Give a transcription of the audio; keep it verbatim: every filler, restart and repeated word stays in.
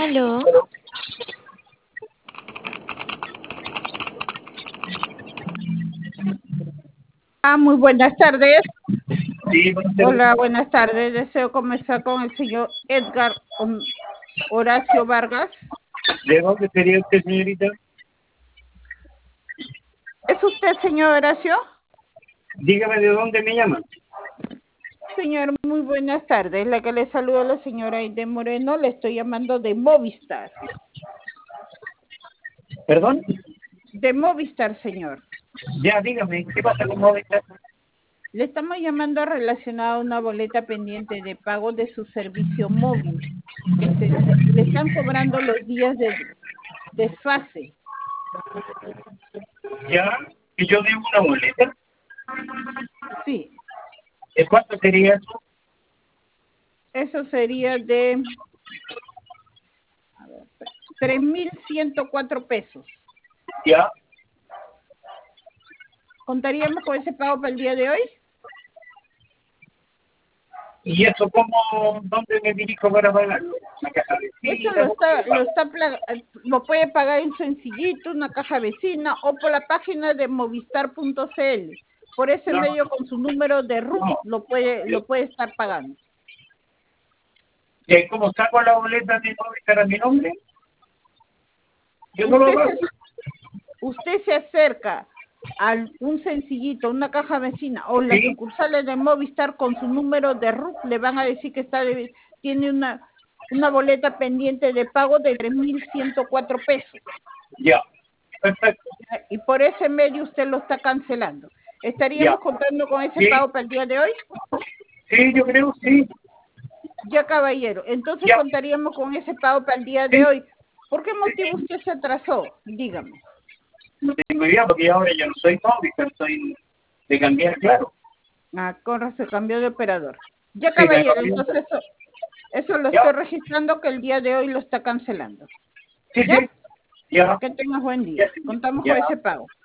Aló. Ah, muy buenas tardes. Sí, buenas tardes. Hola, buenas tardes. Deseo comenzar con el señor Edgar Horacio Vargas. ¿De dónde sería usted, señorita? ¿Es usted, señor Horacio? Dígame de dónde me llaman. Señor, muy buenas tardes. La que le saluda a la señora Aide Moreno, le estoy llamando de Movistar. ¿Perdón? De Movistar, señor. Ya, dígame, ¿qué pasa con Movistar? Le estamos llamando relacionado a una boleta pendiente de pago de su servicio móvil. Se- le están cobrando los días de desfase. Ya, que yo debo una boleta. Sí, ¿De cuánto sería eso? eso sería de tres mil ciento cuatro pesos. Ya. ¿Contaríamos con ese pago para el día de hoy? ¿Y eso cómo, dónde me dirijo para pagarlo? ¿Una caja Eso vecina? lo está, lo está, pla- lo puede pagar en Sencillito, una caja vecina o por la página de movistar punto c l. Por ese No, medio con su número de R U T no. lo puede, Yo- lo puede estar pagando. ¿Y cómo saco la boleta de Movistar a mi nombre? Yo no lo Usted hago. se, usted se acerca a un Sencillito, una caja vecina o las Sí, sucursales de Movistar con su número de R U T, le van a decir que está de- tiene una, una boleta pendiente de pago de tres mil ciento cuatro pesos. ya. Perfecto. Y por ese medio usted lo está cancelando. Ya. ¿Estaríamos contando con ese Sí, pago para el día de hoy? sí, yo creo, sí. Ya, caballero. Entonces Ya. contaríamos con ese pago para el día de Sí. hoy. ¿Por qué motivo usted se atrasó? Dígame. No tengo idea porque ahora ya no soy Movistar, soy de cambiar, claro. Ah, con razón, cambió de operador. Ya, Sí, me caballero. cambié. Entonces eso, eso lo Ya. estoy registrando que el día de hoy lo está cancelando. Sí, ¿Ya? sí. Ya. Que tengas buen Ya, día. Contamos con ya. ese pago.